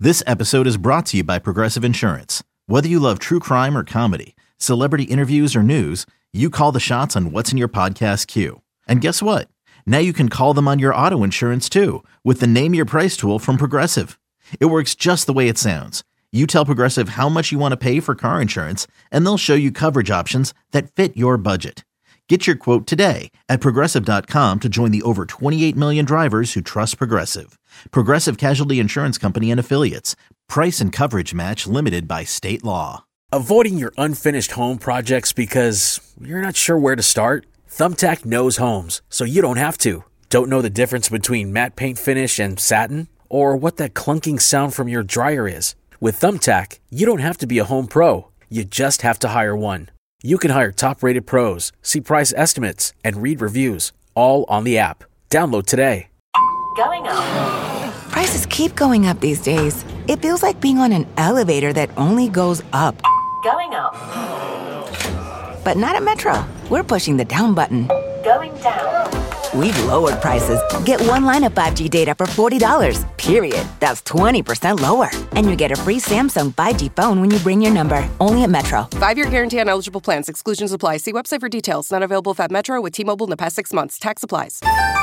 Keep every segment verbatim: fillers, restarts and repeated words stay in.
This episode is brought to you by Progressive Insurance. Whether you love true crime or comedy, celebrity interviews or news, you call the shots on what's in your podcast queue. And guess what? Now you can call them on your auto insurance too with the Name Your Price tool from Progressive. It works just the way it sounds. You tell Progressive how much you want to pay for car insurance, and they'll show you coverage options that fit your budget. Get your quote today at Progressive dot com to join the over twenty-eight million drivers who trust Progressive. Progressive Casualty Insurance Company and Affiliates. Price and coverage match limited by state law. Avoiding your unfinished home projects because you're not sure where to start? Thumbtack knows homes, so you don't have to. Don't know the difference between matte paint finish and satin? Or what that clunking sound from your dryer is? With Thumbtack, you don't have to be a home pro. You just have to hire one. You can hire top-rated pros, see price estimates, and read reviews, all on the app. Download today. Going up. Prices keep going up these days. It feels like being on an elevator that only goes up. Going up. But not at Metro. We're pushing the down button. Going down. We've lowered prices. Get one line of five G data for forty dollars, period. That's twenty percent lower. And you get a free Samsung five G phone when you bring your number. Only at Metro. Five-year guarantee on eligible plans. Exclusions apply. See website for details. Not available if at Metro with T-Mobile in the past six months. Tax applies.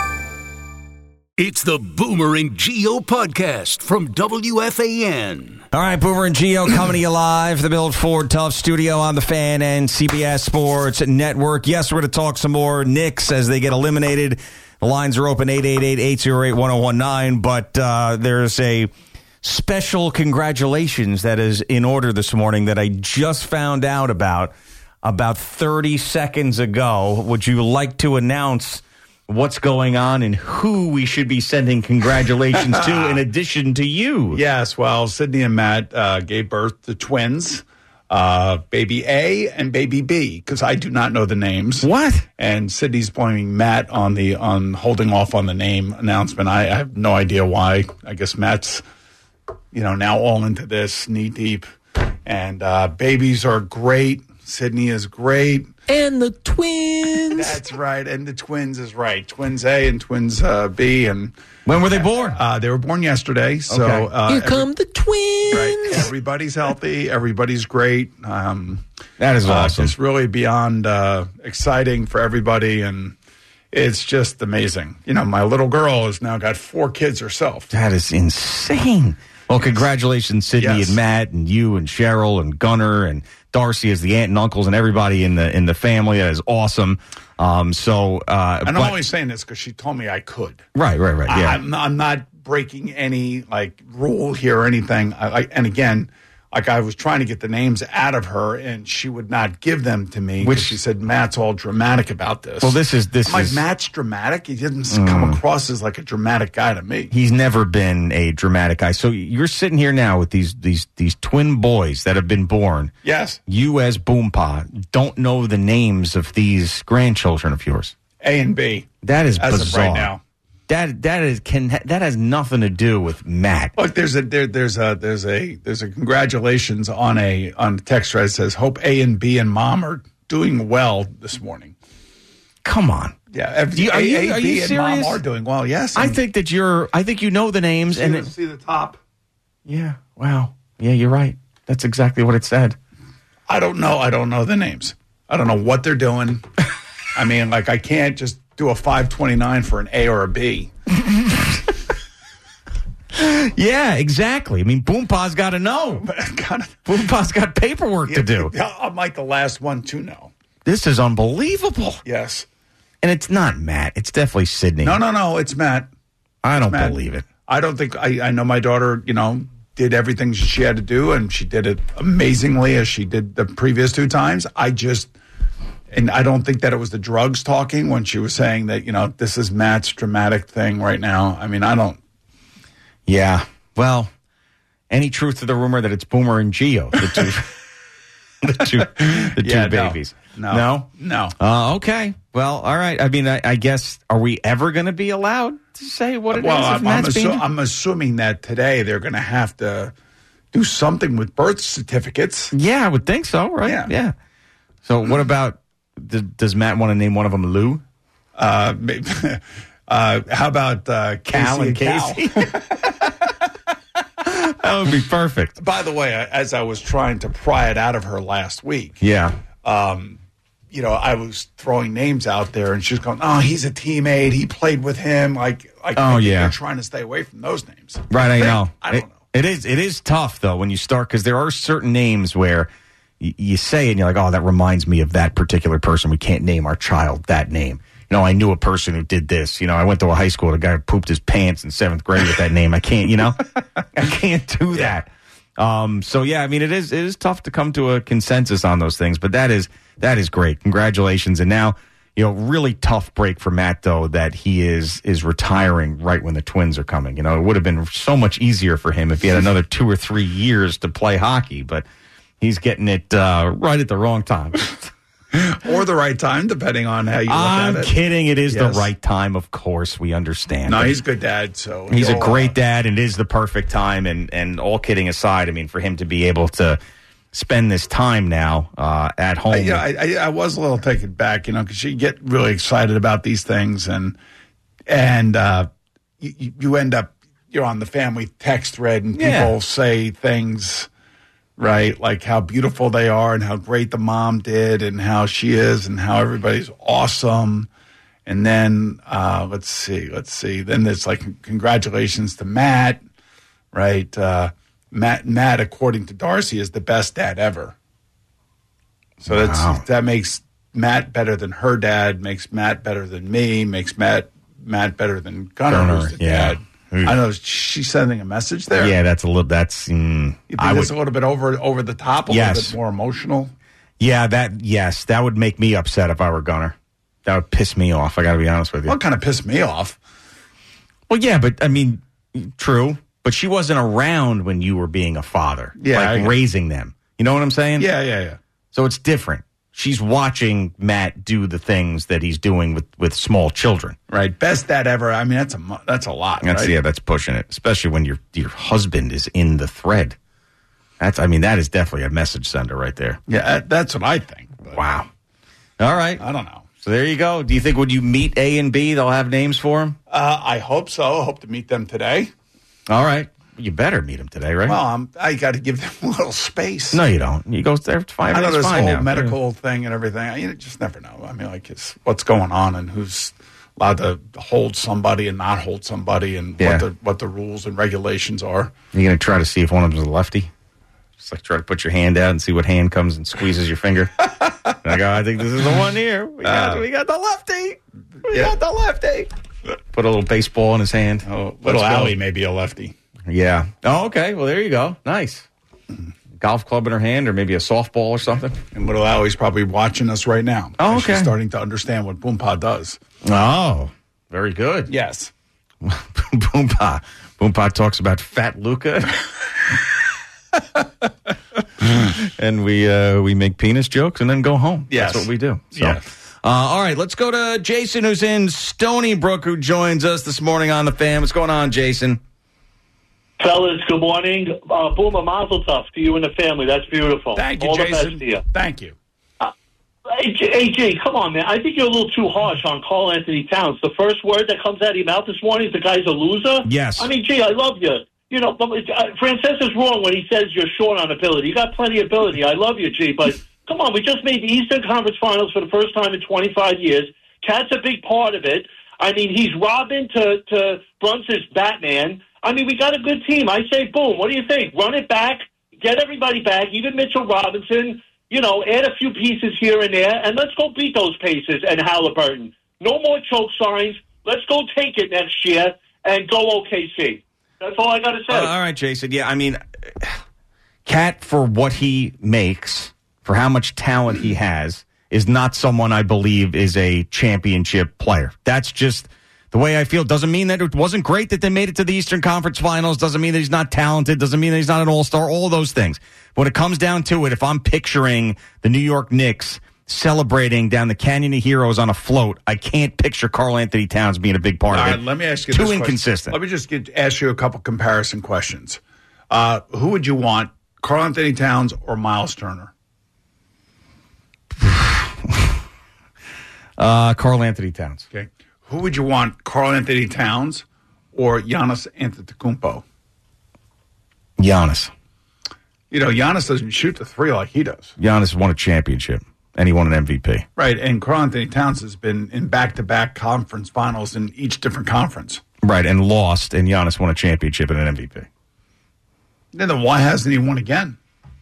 It's the Boomer and Geo podcast from W F A N. All right, Boomer and Geo coming to you live. The Build Ford Tough studio on the Fan and C B S Sports Network. Yes, we're going to talk some more Knicks as they get eliminated. The lines are open eight eight eight, eight oh eight, one oh one nine, but uh, there's a special congratulations that is in order this morning that I just found out about about thirty seconds ago. Would you like to announce what's going on and who we should be sending congratulations to in addition to you? Yes, well, Sydney and Matt uh, gave birth to twins, uh, baby A and baby B, because I do not know the names. What? And Sydney's blaming Matt on the on holding off on the name announcement. I, I have no idea why. I guess Matt's, you know, now all into this, knee deep. And uh, babies are great. Sydney is great. And the twins. That's right. And the twins is right. Twins A and twins uh, B. And when were they born? Uh, they were born yesterday. So okay. uh, Here every, come the twins. Right. Everybody's healthy. Everybody's great. Um, that is uh, awesome. It's really beyond uh, exciting for everybody. And it's just amazing. You know, my little girl has now got four kids herself. That is insane. Well, congratulations, Sydney yes. and Matt and you and Cheryl and Gunnar and Darcy as the aunt and uncles and everybody in the in the family. That is awesome. Um, so, uh, and I'm but, only saying this because she told me I could. Right, right, right. Yeah, I, I'm, I'm not breaking any like rule here or anything. I, I, and again, like I was trying to get the names out of her, and she would not give them to me. Which she said Matt's all dramatic about this. Well, this is this I'm like is Matt's dramatic. He didn't mm, come across as like a dramatic guy to me. He's never been a dramatic guy. So you're sitting here now with these these these twin boys that have been born. Yes. You as Boompa don't know the names of these grandchildren of yours. A and B. That is as bizarre. Of right now. That that is can that has nothing to do with Matt. Look, there's a there, there's a there's a there's a congratulations on a on the text thread that says hope A and B and Mom are doing well this morning. Come on, yeah. Every, you, are A, you, A, are B you and serious? Mom are doing well. Yes, I think that you're. I think you know the names see and the, it, see the top. Yeah. Wow. Yeah, you're right. That's exactly what it said. I don't know. I don't know the names. I don't know what they're doing. I mean, like I can't just do a five twenty-nine for an A or a B. Yeah, exactly. I mean, Boompa's got to know. Boompa's got paperwork yeah, to do. I'm like the last one to know. This is unbelievable. Yes. And it's not Matt. It's definitely Sydney. No, no, no. It's Matt. I don't Matt. believe it. I don't think I, I know my daughter, you know, did everything she had to do, and she did it amazingly as she did the previous two times. I just, and I don't think that it was the drugs talking when she was saying that, you know, this is Matt's dramatic thing right now. I mean, I don't. Yeah. Well, any truth to the rumor that it's Boomer and Geo, the two, the two, the yeah, two babies? No. No? No. no. Uh, okay. Well, all right. I mean, I, I guess, are we ever going to be allowed to say what it well, is? I'm, I'm, assu- I'm assuming that today they're going to have to do something with birth certificates. Yeah, I would think so, right? Yeah. yeah. So what about, th- does Matt want to name one of them Lou? Uh, maybe, uh, how about uh, Cal Casey and Casey? That would be perfect. By the way, as I was trying to pry it out of her last week, Yeah. um, you know, I was throwing names out there, and she was going, "Oh, he's a teammate. He played with him." Like, like Oh, yeah. you're trying to stay away from those names, Right, I think. know. I don't It- know. It is it is tough, though, when you start, because there are certain names where y- you say it and you're like, oh, that reminds me of that particular person. We can't name our child that name. You know, I knew a person who did this. You know, I went to a high school, the guy who pooped his pants in seventh grade with that name. I can't, you know, I can't do that. Um, so, yeah, I mean, it is it is tough to come to a consensus on those things, but that is that is great. Congratulations. And now, you know, really tough break for Matt, though, that he is is retiring right when the Twins are coming. You know, it would have been so much easier for him if he had another two or three years to play hockey, but he's getting it uh, right at the wrong time. Or the right time, depending on how you look I'm at it. kidding. It is Yes. the right time, of course. We understand. No, But he's a good dad, so he's a he'll, great uh, dad, and it is the perfect time. And, and all kidding aside, I mean, for him to be able to spend this time now uh, at home. I, you know, I, I, I was a little taken back, you know, because you get really excited about these things, and and uh, you, you end up you're on the family text thread, and people Yeah. say things, right, like how beautiful they are, and how great the mom did, and how she is, and how everybody's awesome. And then uh, let's see, let's see. Then there's like congratulations to Matt, right? Uh, Matt, Matt, according to Darcy, is the best dad ever. So Wow. that's that makes Matt better than her dad, makes Matt better than me, makes Matt Matt better than Gunnar, Gunnar, who's the yeah. dad. I know she's sending a message there. Yeah, that's a little. That's. Mm, You think I that's would. a little bit over over the top, a Yes. little bit more emotional. Yeah, that. Yes, that would make me upset if I were Gunnar. That would piss me off. I got to be honest with you. Well, it kind of pissed me off. Well, yeah, but I mean, true. But she wasn't around when you were being a father, Yeah, I like get it. raising them. You know what I'm saying? Yeah, yeah, yeah. So it's different. She's watching Matt do the things that he's doing with, with small children. Right, best dad ever. I mean, that's a mu- that's a lot. That's right? yeah, that's pushing it, especially when your your husband is in the thread. That's I mean, that is definitely a message sender right there. Yeah, that- that's what I think. But Wow. All right. I don't know. So there you go. Do you think when you meet A and B, they'll have names for him? Uh, I hope so. I hope to meet them today. All right. You better meet him today, right? Well, I'm, I got to give them a little space. no, you don't. You go there. It's fine. I know Everything's this fine whole now. medical thing and everything. You just never know. I mean, like, it's what's going on and who's allowed to hold somebody and not hold somebody, and Yeah. what the what the rules and regulations are. You're going to try to see if one of them's a lefty? Just like try to put your hand out and see what hand comes and squeezes your finger. Like, oh, I think this is the one here. We got, Uh, we got the lefty. We yeah. got the lefty. Put a little baseball in his hand. Oh, little Let's go. Allie may be a lefty. Yeah. Oh, okay. Well, there you go. Nice. Golf club in her hand, or maybe a softball or something. And little Allie's probably watching us right now. Oh, And okay. She's starting to understand what Boompa does. Oh, very good. Yes. Boompa. Boompa talks about Fat Luca. And we uh, we make penis jokes and then go home. Yes. That's what we do. So, Yes. uh, all right, let's go to Jason, who's in Stony Brook, who joins us this morning on the Fan. What's going on, Jason? Fellas, good morning. Uh, Boomer Mazel Tov to you and the family. That's beautiful. Thank you, All Jason. the best to you. Thank you. Hey, J- hey, Jay, come on, man. I think you're a little too harsh on Carl Anthony Towns. The first word that comes out of your mouth this morning is the guy's a loser? Yes. I mean, gee, I love you. You know, but, uh, Francesa's wrong when he says you're short on ability. You got plenty of ability. I love you, G, but come on, we just made the Eastern Conference Finals for the first time in twenty-five years. Cat's a big part of it. I mean, he's Robin to, to Brunson's Batman. I mean, we got a good team. I say, boom. What do you think? Run it back. Get everybody back, even Mitchell Robinson. You know, add a few pieces here and there, and let's go beat those Pacers and Halliburton. No more choke signs. Let's go take it next year and go O K C. That's all I got to say. Uh, all right, Jason. Yeah, I mean, Cat, for what he makes, for how much talent he has, is not someone I believe is a championship player. That's just the way I feel. Doesn't mean that it wasn't great that they made it to the Eastern Conference Finals. Doesn't mean that he's not talented. Doesn't mean that he's not an all-star. All those things. When it comes down to it, if I'm picturing the New York Knicks celebrating down the Canyon of Heroes on a float, I can't picture Karl Anthony Towns being a big part All of right, it. let me ask you Too this question. inconsistent. Let me just get, ask you a couple comparison questions. Uh, who would you want, Karl Anthony Towns or Miles Turner? Uh, Karl Anthony Towns. Okay. Who would you want, Karl Anthony Towns or Giannis Antetokounmpo? Giannis. You know, Giannis doesn't shoot the three like he does. Giannis won a championship, and he won an M V P. Right, and Karl Anthony Towns has been in back-to-back conference finals in each different conference. Right, and lost, and Giannis won a championship and an M V P. Then why hasn't he won again?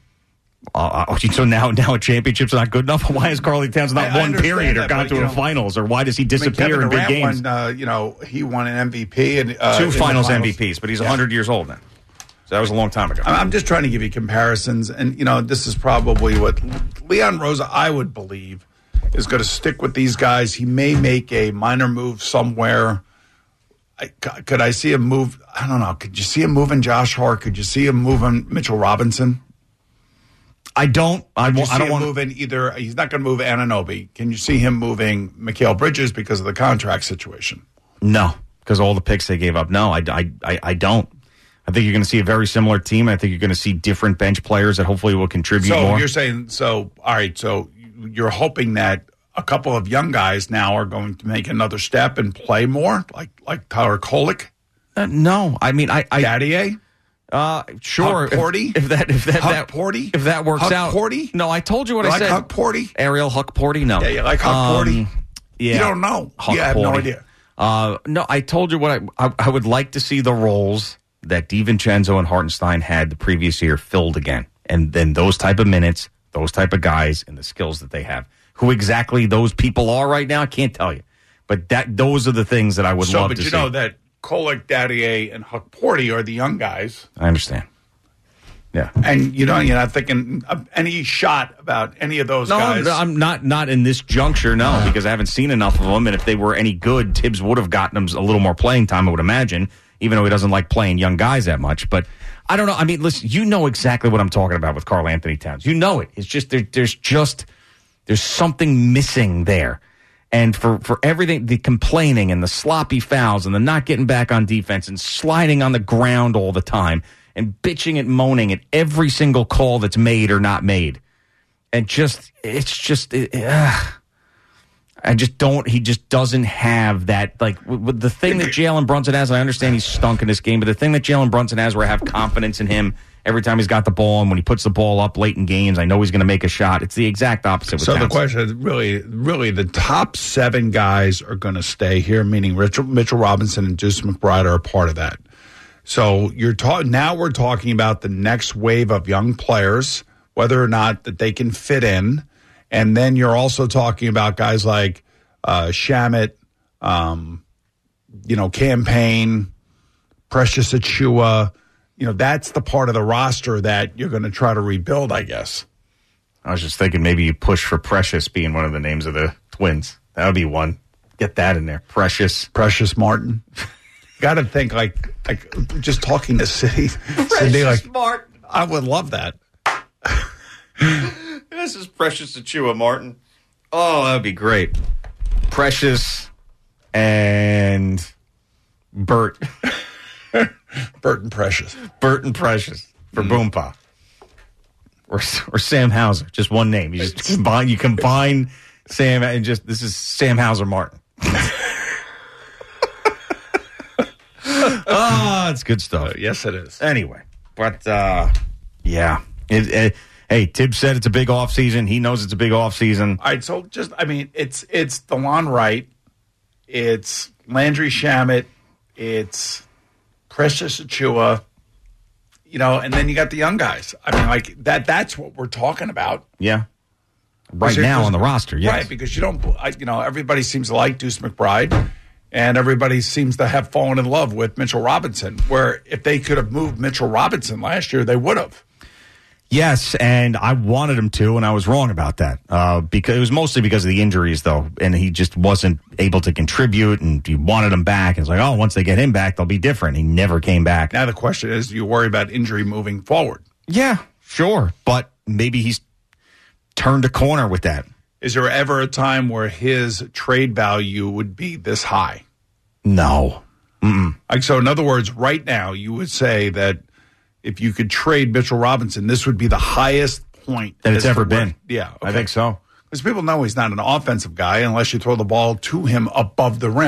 Uh, so now, now a championship's not good enough. Why has Karl Anthony Towns not I, won? I period, or that, gone but, to you the know, finals, or why does he disappear I mean, in big Durant games? Won, uh, you know, he won an M V P and uh, two finals M V finals. Ps, but he's yeah. one hundred years old now. So that was a long time ago. I'm just trying to give you comparisons, and you know, this is probably what Leon Rosa, I would believe, is going to stick with these guys. He may make a minor move somewhere. I, could I see him move? I don't know. Could you see him moving Josh Hart? Could you see him moving Mitchell Robinson? I don't. I, Could you I see don't him want moving either. He's not going to move Anunoby. Can you see him moving Mikal Bridges because of the contract situation? No, because all the picks they gave up. No, I, I, I, I don't. I think you're going to see a very similar team. I think you're going to see different bench players that hopefully will contribute so more. You're saying so. All right. So you're hoping that a couple of young guys now are going to make another step and play more, like like Tyler Kolek. Uh, no, I mean I. I Daddier? Uh, sure. Huck Porty? If, if that if that, Huck that Porty? if that works Huck out. Porty? No, I told you what You I like said. Huck Porty? Ariel Huck Porty? No. Yeah, you like Huck Um, Porty? Yeah. You don't know. Huck You have Porty. no idea. Uh, no, I told you what I, I I would like to see the roles that DiVincenzo and Hartenstein had the previous year filled again, and then those type of minutes, those type of guys, and the skills that they have. Who exactly those people are right now, I can't tell you, but that those are the things that I would So, love but to you see. know that Kolek, Daddier, and Huck Porty are the young guys. I understand. Yeah, and you know you're not thinking of any shot about any of those no, guys. No, I'm not. Not in this juncture, no, uh, because I haven't seen enough of them. And if they were any good, Tibbs would have gotten them a little more playing time, I would imagine. Even though he doesn't like playing young guys that much, but I don't know. I mean, listen, you know exactly what I'm talking about with Karl Anthony Towns. You know it. It's just there, there's just there's something missing there. And for, for everything, the complaining and the sloppy fouls and the not getting back on defense and sliding on the ground all the time and bitching and moaning at every single call that's made or not made. And just, it's just, it, uh, I just don't, he just doesn't have that, like, with the thing that Jalen Brunson has, and I understand he's stunk in this game, but the thing that Jalen Brunson has where I have confidence in him every time he's got the ball, and when he puts the ball up late in games, I know he's going to make a shot. It's the exact opposite with So Towns. the question is really, really the top seven guys are going to stay here, meaning Mitchell, Mitchell Robinson and Deuce McBride are a part of that. So you're ta- now we're talking about the next wave of young players, whether or not that they can fit in. And then you're also talking about guys like uh, Shamet, um, you know, Campaign, Precious Achiuwa. You know, that's the part of the roster that you're going to try to rebuild, I guess. I was just thinking maybe you push for Precious being one of the names of the Twins. That would be one. Get that in there. Precious. Precious Martin. Got to think like like just talking to City. Cindy, like, Martin. I would love that. This is Precious Achiuwa, Martin. Oh, that would be great. Precious and Bert. Bert and Precious. Bert and Precious for mm. Boompa. Or or Sam Hauser. Just one name. You just combine you combine Sam and just this is Sam Hauser Martin. Oh, it's good stuff. Uh, yes, it is. Anyway, but uh, yeah. It, it, hey, Tibbs said it's a big off season. He knows it's a big off season. All right, so just I mean, it's it's DeLon Wright, it's Landry Shamet, it's Precious Achiuwa, you know, and then you got the young guys. I mean, like that. That's what we're talking about. Yeah. Right now on the roster, yes. Right, because you don't, I, you know, everybody seems to like Deuce McBride, and everybody seems to have fallen in love with Mitchell Robinson, where if they could have moved Mitchell Robinson last year, they would have. Yes, and I wanted him to, and I was wrong about that. Uh, because it was mostly because of the injuries, though, and he just wasn't able to contribute, and you wanted him back. It's like, oh, once they get him back, they'll be different. He never came back. Now the question is, do you worry about injury moving forward? Yeah, sure, but maybe he's turned a corner with that. Is there ever a time where his trade value would be this high? No. Mm-mm. Like, so in other words, right now, you would say that if you could trade Mitchell Robinson, this would be the highest point that it's ever been. Yeah, okay. I think so. Because people know he's not an offensive guy unless you throw the ball to him above the rim.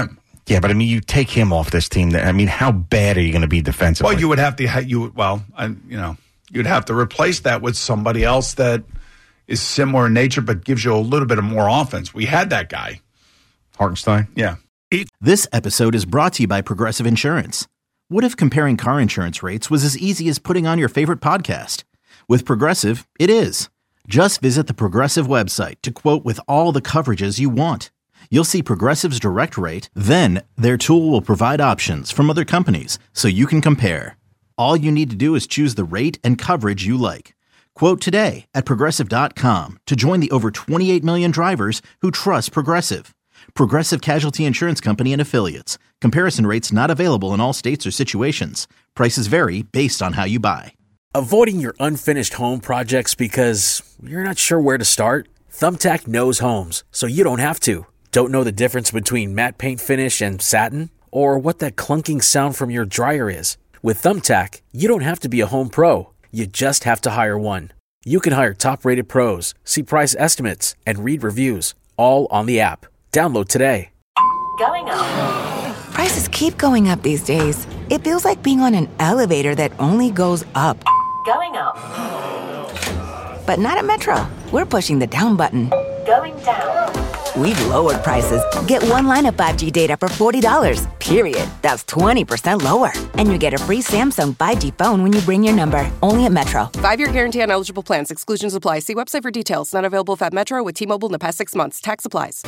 Yeah, but I mean, you take him off this team. I mean, how bad are you going to be defensively? Well, you would have to, ha- you well, I, you know, you'd have to replace that with somebody else that is similar in nature, but gives you a little bit of more offense. We had that guy. Hartenstein? Yeah. This episode is brought to you by Progressive Insurance. What if comparing car insurance rates was as easy as putting on your favorite podcast? With Progressive, it is. Just visit the Progressive website to quote with all the coverages you want. You'll see Progressive's direct rate, then their tool will provide options from other companies so you can compare. All you need to do is choose the rate and coverage you like. Quote today at Progressive dot com to join the over twenty-eight million drivers who trust Progressive. Progressive Casualty Insurance Company and Affiliates. Comparison rates not available in all states or situations. Prices vary based on how you buy. Avoiding your unfinished home projects because you're not sure where to start? Thumbtack knows homes, so you don't have to. Don't know the difference between matte paint finish and satin? Or what that clunking sound from your dryer is? With Thumbtack, you don't have to be a home pro. You just have to hire one. You can hire top-rated pros, see price estimates, and read reviews, all on the app. Download today. Going up. Prices keep going up these days. It feels like being on an elevator that only goes up. Going up. But not at Metro. We're pushing the down button. Going down. We've lowered prices. Get one line of five G data for forty dollars, period. That's twenty percent lower. And you get a free Samsung five G phone when you bring your number. Only at Metro. Five-year guarantee on eligible plans. Exclusions apply. See website for details. Not available at Metro with T-Mobile in the past six months. Tax applies.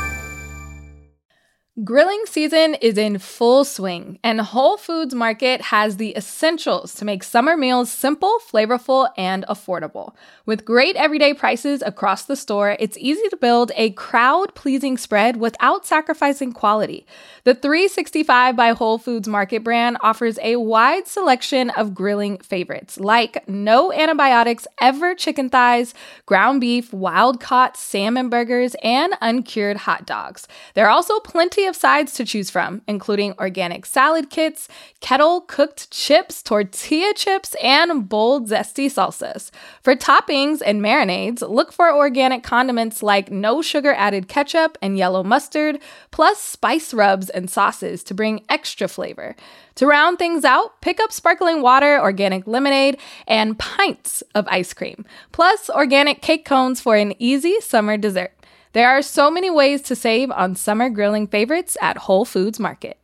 Grilling season is in full swing, and Whole Foods Market has the essentials to make summer meals simple, flavorful, and affordable. With great everyday prices across the store, it's easy to build a crowd-pleasing spread without sacrificing quality. The three sixty-five by Whole Foods Market brand offers a wide selection of grilling favorites, like no antibiotics ever chicken thighs, ground beef, wild-caught salmon burgers, and uncured hot dogs. There are also plenty of sides to choose from, including organic salad kits, kettle cooked chips, tortilla chips, and bold zesty salsas. For toppings and marinades, look for organic condiments like no sugar added ketchup and yellow mustard, plus spice rubs and sauces to bring extra flavor. To round things out, pick up sparkling water, organic lemonade, and pints of ice cream, plus organic cake cones for an easy summer dessert. There are so many ways to save on summer grilling favorites at Whole Foods Market.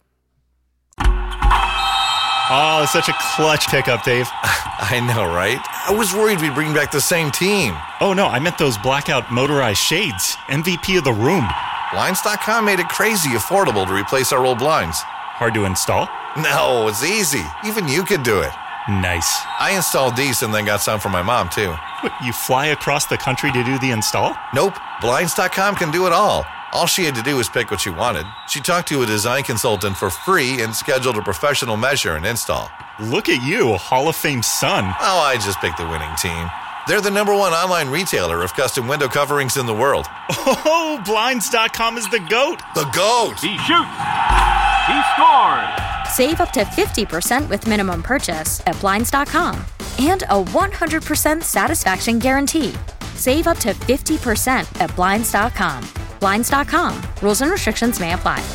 Oh, such a clutch pickup, Dave. I know, right? I was worried we'd bring back the same team. Oh, no, I meant those blackout motorized shades. M V P of the room. Blinds dot com made it crazy affordable to replace our old blinds. Hard to install? No, it's easy. Even you could do it. Nice. I installed these and then got some for my mom, too. What, you fly across the country to do the install? Nope. Blinds dot com can do it all. All she had to do was pick what she wanted. She talked to a design consultant for free and scheduled a professional measure and install. Look at you, Hall of Fame son. Oh, I just picked the winning team. They're the number one online retailer of custom window coverings in the world. Oh, Blinds dot com is the GOAT. The GOAT! He shoots! He scored! Save up to fifty percent with minimum purchase at Blinds dot com. And a one hundred percent satisfaction guarantee. Save up to fifty percent at Blinds dot com. Blinds dot com. Rules and restrictions may apply.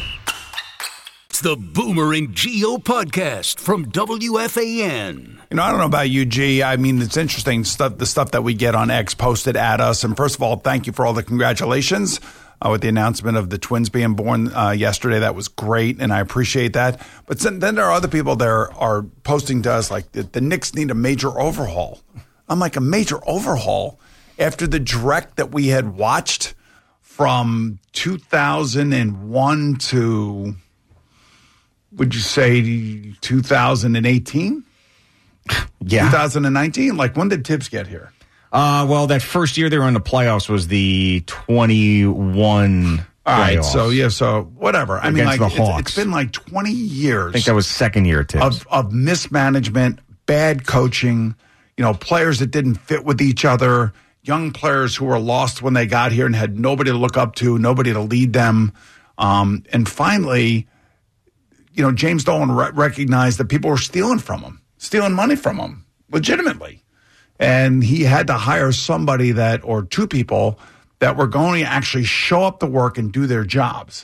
It's the Boomer and Geo podcast from W F A N. You know, I don't know about you, G. I mean, it's interesting stuff, the stuff that we get on X posted at us. And first of all, thank you for all the congratulations uh, with the announcement of the twins being born uh, yesterday. That was great, and I appreciate that. But then there are other people there are posting to us like the, the Knicks need a major overhaul. I'm like, a major overhaul after the direct that we had watched from two thousand one to, would you say, two thousand eighteen? Yeah. two thousand nineteen? Like, when did Tibbs get here? Uh, well, that first year they were in the playoffs was the twenty-one All right, playoffs. so, yeah, so whatever. I mean, Against like, the Hawks. it's, it's been like twenty years. I think that was second year, Tibbs. Of, of mismanagement, bad coaching, you know, players that didn't fit with each other, young players who were lost when they got here and had nobody to look up to, nobody to lead them. Um, and finally, you know, James Dolan re- recognized that people were stealing from him, stealing money from him, legitimately. And he had to hire somebody that, or two people, that were going to actually show up to work and do their jobs.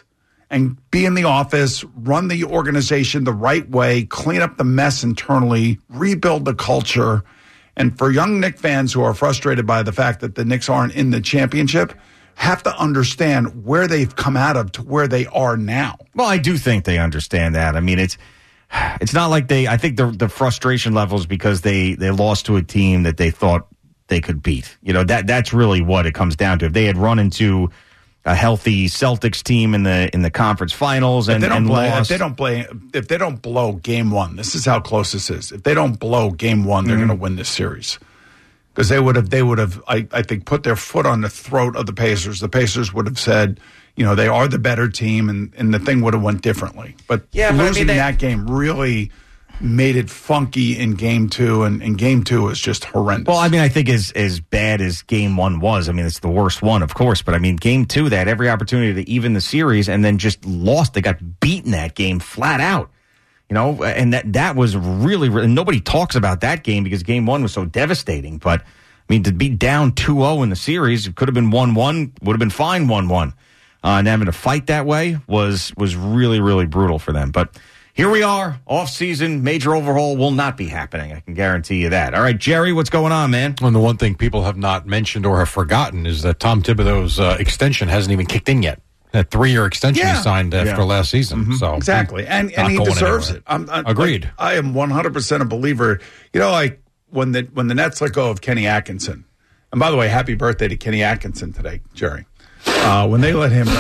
and be in the office, run the organization the right way, clean up the mess internally, rebuild the culture. And for young Knicks fans who are frustrated by the fact that the Knicks aren't in the championship, have to understand where they've come out of to where they are now. Well, I do think they understand that. I mean, it's it's not like they, I think the the frustration levels because they, they lost to a team that they thought they could beat. You know, that that's really what it comes down to. If they had run into a healthy Celtics team in the in the conference finals and, if they don't and play, lost. If they don't play, if they don't blow game one, this is how close this is. If they don't blow game one, they're mm-hmm. going to win this series because they would have. They would have. I, I think put their foot on the throat of the Pacers. The Pacers would have said, you know, they are the better team, and, and the thing would have went differently. But yeah, but losing I mean, they, that game really made it funky in game two, and, and game two is just horrendous. Well, I mean, I think as as bad as game one was, I mean, it's the worst one, of course, but I mean, game two, they had every opportunity to even the series and then just lost. They got beaten that game flat out, you know, and that, that was really, really, nobody talks about that game because game one was so devastating, but I mean, to be down two oh in the series, it could have been one one, would have been fine one one, uh, and having to fight that way was, was really, really brutal for them, but here we are, off-season, major overhaul will not be happening. I can guarantee you that. All right, Jerry, what's going on, man? And the one thing people have not mentioned or have forgotten is that Tom Thibodeau's uh, extension hasn't even kicked in yet. That three-year extension yeah. he signed after yeah. last season. Mm-hmm. So exactly, and and he deserves anywhere. it. I'm, I'm, Agreed. Like, I am one hundred percent a believer. You know, like when the when the Nets let go of Kenny Atkinson, and by the way, happy birthday to Kenny Atkinson today, Jerry. Uh, when they let him.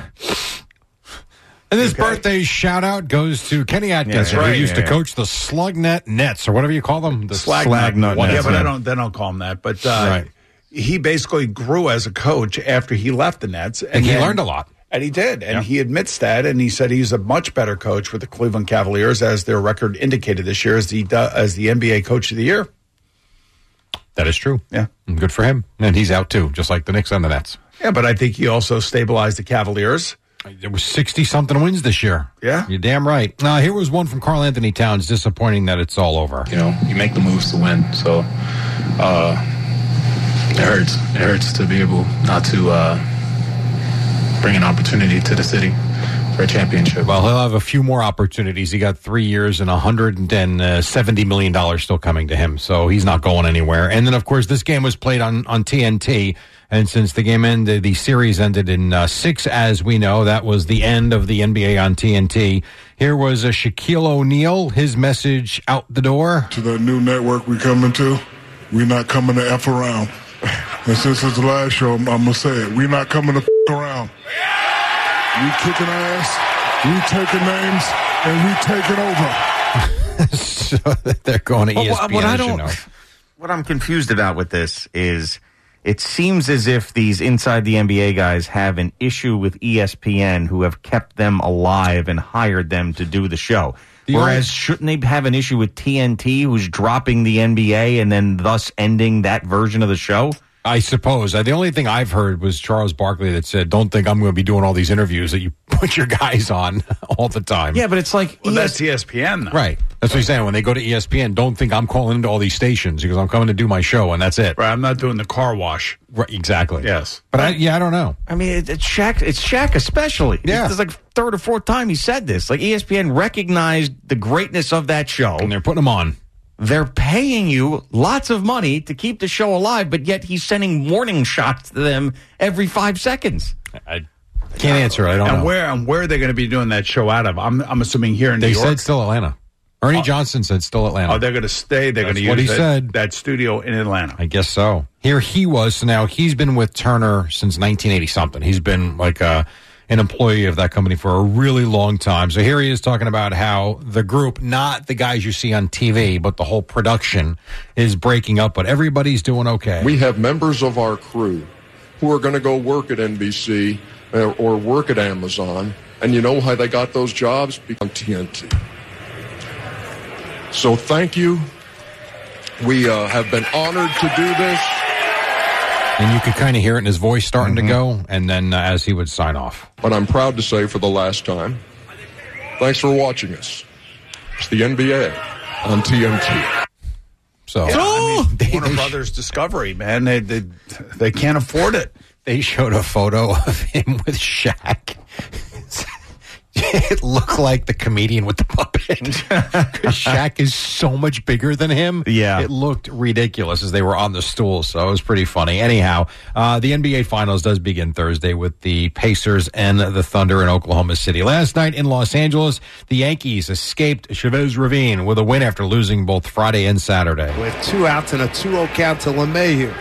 And this okay. birthday shout-out goes to Kenny Atkinson, yeah, right. who used yeah, to coach the Slugnet Nets, or whatever you call them. The Slag, Slag Nut Nets. Nets. Yeah, but I don't, they don't call him that. But uh, right. he basically grew as a coach after he left the Nets. And, and he then, learned a lot. And he did. And yeah. he admits that. And he said he's a much better coach with the Cleveland Cavaliers, as their record indicated this year, as the, as the N B A Coach of the Year. That is true. Yeah. And good for him. And he's out, too, just like the Knicks and the Nets. Yeah, but I think he also stabilized the Cavaliers. There was sixty-something wins this year. Yeah. You're damn right. Now, here was one from Karl Anthony Towns. Disappointing that it's all over. You know, you make the moves to win. So uh, it hurts. It hurts to be able not to uh, bring an opportunity to the city for a championship. Well, he'll have a few more opportunities. He got three years and one hundred seventy million dollars still coming to him. So he's not going anywhere. And then, of course, this game was played on, on T N T. And since the game ended, the series ended in uh, six, as we know, that was the end of the N B A on T N T. Here was uh, Shaquille O'Neal, his message out the door. To that new network we coming to, we're not coming to F around. And since it's the last show, I'm, I'm going to say it. We're not coming to F around. We kicking ass, we taking names, and we taking over. So they're going to well, E S P N, what I as don't, you know. What I'm confused about with this is it seems as if these inside the N B A guys have an issue with E S P N, who have kept them alive and hired them to do the show. The Whereas, only- shouldn't they have an issue with T N T, who's dropping the N B A and then thus ending that version of the show? I suppose. Uh, the only thing I've heard was Charles Barkley that said, don't think I'm going to be doing all these interviews that you put your guys on all the time. Yeah, but it's like... Well, that's E S P N, though. Right. That's what he's saying. When they go to E S P N, don't think I'm calling into all these stations because I'm coming to do my show, and that's it. Right, I'm not doing the car wash. Right, exactly. Yes. But, I, yeah, I don't know. I mean, it, it's Shaq, it's Shaq especially. Yeah. It's like third or fourth time he said this. Like, E S P N recognized the greatness of that show. And they're putting them on. They're paying you lots of money to keep the show alive, but yet he's sending warning shots to them every five seconds. I can't answer it. I don't and know. Where, and where are they going to be doing that show out of? I'm I'm assuming here in they New York. They said still Atlanta. Ernie oh. Johnson said still Atlanta. Oh, they're going to stay. They're going to use what he that, said. that studio in Atlanta. I guess so. Here he was. So now he's been with Turner since nineteen eighty something. He's been like a... an employee of that company for a really long time. So here he is talking about how the group, not the guys you see on T V, but the whole production is breaking up, but everybody's doing okay. We have members of our crew who are going to go work at N B C or work at Amazon. And you know how they got those jobs? On T N T. So thank you. We uh, have been honored to do this. And you could kind of hear it in his voice starting mm-hmm. to go, and then uh, as he would sign off. But I'm proud to say for the last time, thanks for watching us. It's the N B A on T N T. So, yeah, I mean, they, Warner they Brothers sh- Discovery, man, they, they they can't afford it. They showed a photo of him with Shaq. it looked like the comedian with the puppet. Because Shaq is so much bigger than him. Yeah. It looked ridiculous as they were on the stool, so it was pretty funny. Anyhow, uh, the N B A Finals does begin Thursday with the Pacers and the Thunder in Oklahoma City. Last night in Los Angeles, the Yankees escaped Chavez Ravine with a win after losing both Friday and Saturday. With two outs and a two oh count to LeMahieu.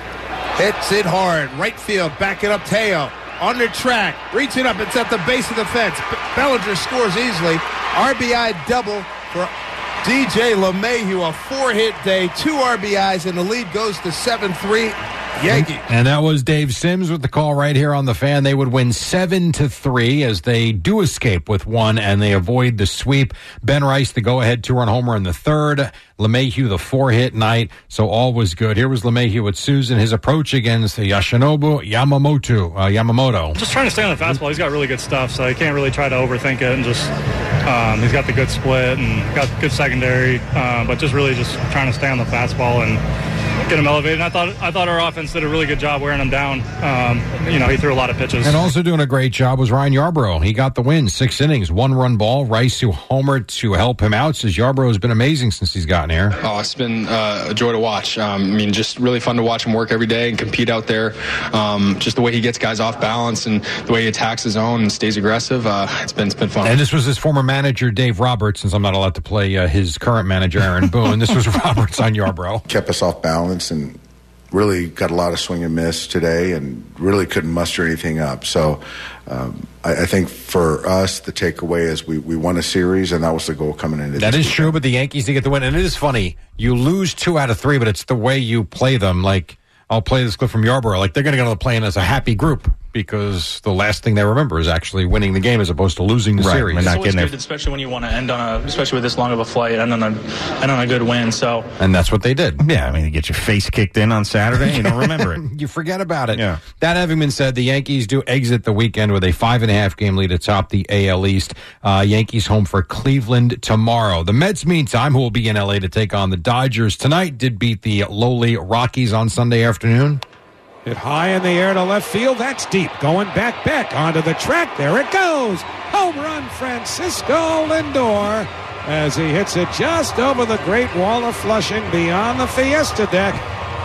Hits it hard. Right field. Back it up. Teo. On the track. Reaching up. It's at the base of the fence. Bellinger scores easily. R B I double for D J LeMahieu. A four-hit day. Two R B Is, and the lead goes to seven three. Yankees. And that was Dave Sims with the call right here on the Fan. They would win seven to three as they do escape with one and they avoid the sweep. Ben Rice, the go-ahead two-run homer in the third. LeMahieu, the four-hit night. So all was good. Here was LeMahieu with Susan. His approach against Yoshinobu Yamamoto. Uh, Yamamoto. Just trying to stay on the fastball. He's got really good stuff, so you can't really try to overthink it. And just um, he's got the good split and got good secondary, uh, but just really just trying to stay on the fastball and get him elevated. And I thought I thought our offense did a really good job wearing him down. Um, you know, he threw a lot of pitches. And also doing a great job was Ryan Yarbrough. He got the win, six innings, one-run ball. Rice, who homered to help him out, says Yarbrough has been amazing since he's gotten here. Oh, it's been uh, a joy to watch. Um, I mean, just really fun to watch him work every day and compete out there. Um, just the way he gets guys off balance and the way he attacks his own and stays aggressive. Uh, it's been it's been fun. And this was his former manager, Dave Roberts, since I'm not allowed to play uh, his current manager, Aaron Boone. This was Roberts on Yarbrough. Kept us off balance and really got a lot of swing and miss today and really couldn't muster anything up. So um, I, I think for us, the takeaway is we, we won a series, and that was the goal coming into That this is true, but the Yankees did get the win. And it is funny. You lose two out of three, but it's the way you play them. Like, I'll play this clip from Yarbrough. Like, they're going to go to the play-in as a happy group because the last thing they remember is actually winning the game as opposed to losing the Right, series. and not It's always getting good, especially when you want to end on a, especially with this long of a flight, end on a, end on a good win. So, And that's what they did. Yeah, I mean, you get your face kicked in on Saturday, you don't remember it. You forget about it. Yeah. That having been said, the Yankees do exit the weekend with a five and a half game lead atop the A L East. Uh, Yankees home for Cleveland tomorrow. The Mets, meantime, who will be in L A to take on the Dodgers tonight, did beat the lowly Rockies on Sunday afternoon. Hit high in the air to left field. That's deep. Going back, back onto the track. There it goes. Home run, Francisco Lindor, as he hits it just over the Great Wall of Flushing beyond the Fiesta deck.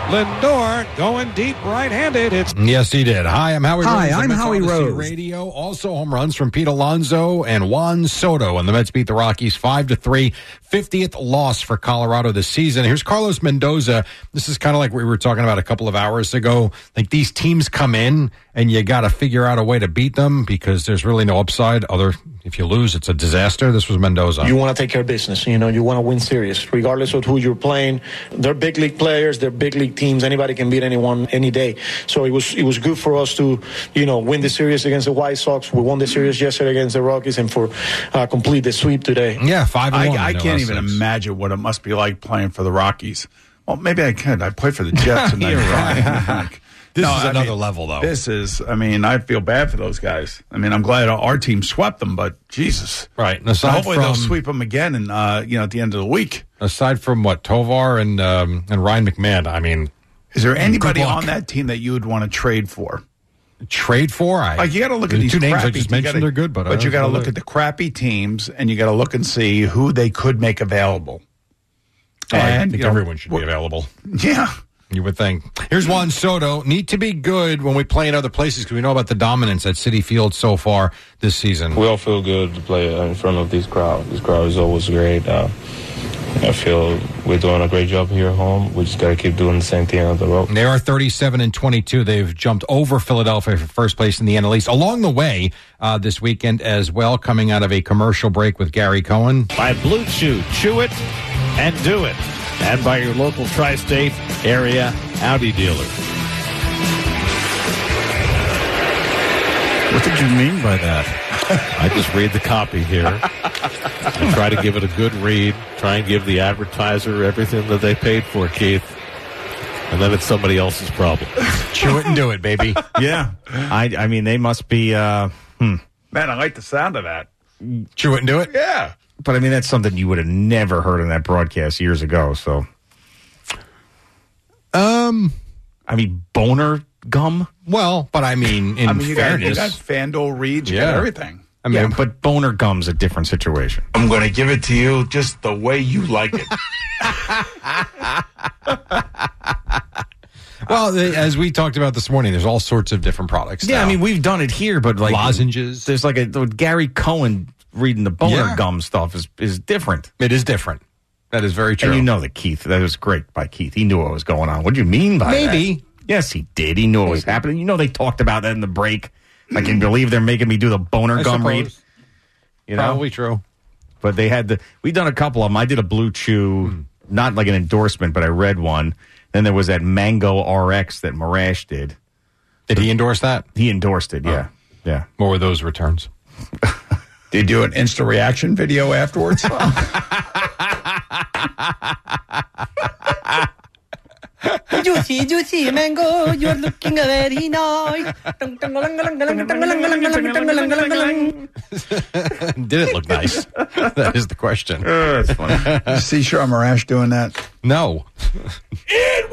Lindor going deep right-handed. It's Yes, he did. Hi, I'm Howie Hi, Rose. I'm Mets Howie Odyssey Rose. Radio. Also home runs from Pete Alonso and Juan Soto. And the Mets beat the Rockies five to three. fiftieth loss for Colorado this season. Here's Carlos Mendoza. This is kind of like what we were talking about a couple of hours ago. Like, these teams come in and you got to figure out a way to beat them because there's really no upside. Other, if you lose, it's a disaster. This was Mendoza. You want to take care of business. You know, you want to win series, regardless of who you're playing. They're big league players. They're big league teams. Anybody can beat anyone any day. So it was it was good for us to, you know, win the series against the White Sox. We won the series yesterday against the Rockies, and for uh, complete the sweep today. Yeah, five and I, one. I no can't less even six. imagine what it must be like playing for the Rockies. Well, maybe I could. I played for the Jets. and You're I, right. This No, is I another mean, level, though. This is, I mean, I feel bad for those guys. I mean, I'm glad our team swept them, but Jesus. Right. And So aside hopefully from, they'll sweep them again and, uh, you know, at the end of the week. Aside from what, Tovar and um, and Ryan McMahon, I mean. Is there anybody good luck. on that team that you would want to trade for? Trade for? I, Like, you got to look at the these two names I crappy- just you mentioned gotta- are good, but, but I you got to don't look know. at the crappy teams and you got to look and see who they could make available. Oh, I And, think you know, everyone should be available. Yeah. You would think. Here's Juan Soto. Need to be good when we play in other places because we know about the dominance at Citi Field so far this season. We all feel good to play in front of this crowd. This crowd is always great. Uh, I feel we're doing a great job here at home. We just got to keep doing the same thing on the road. They are thirty-seven and twenty-two. They've jumped over Philadelphia for first place in the N L East. Along the way, uh, this weekend as well, coming out of a commercial break with Gary Cohen. By Blue Chew, chew it and do it. And by your local tri-state area Audi dealer. What did you mean by that? I just read the copy here. I try to give it a good read. Try and give the advertiser everything that they paid for, Keith. And then it's somebody else's problem. Chew it and do it, baby. Yeah. I I mean, they must be, uh, hmm. Man, I like the sound of that. Chew it and do it? Yeah. But I mean, that's something you would have never heard in that broadcast years ago. So, um, I mean, boner gum. Well, but I mean, in I mean, you got, you fairness, got FanDuel reads, you Yeah. got everything. I mean, yeah, but boner gum's a different situation. I'm going to give it to you just the way you like it. Well, as we talked about this morning, there's all sorts of different products. Yeah, now. I mean, we've done it here, but like lozenges. There's like a Gary Cohen reading the boner Yeah. gum stuff is is different. It is different. That is very true. And you know that Keith, that was great by Keith. He knew what was going on. What do you mean by that? Maybe. Yes, he did. He knew what was happening. You know, they talked about that in the break. I can believe they're making me do the boner I gum suppose. read. You know? Probably true. But they had the, we've done a couple of them. I did a Blue Chew, mm. not like an endorsement, but I read one. Then there was that Mango R X that Marash did. Did he endorse that? He endorsed it, yeah. Oh. Yeah. What were those returns? Did you do an instant reaction video afterwards? Juicy, juicy mango, you're looking very nice. Did it look nice? That is the question. Uh, that's funny. Did you see Sean Marash doing that? No. It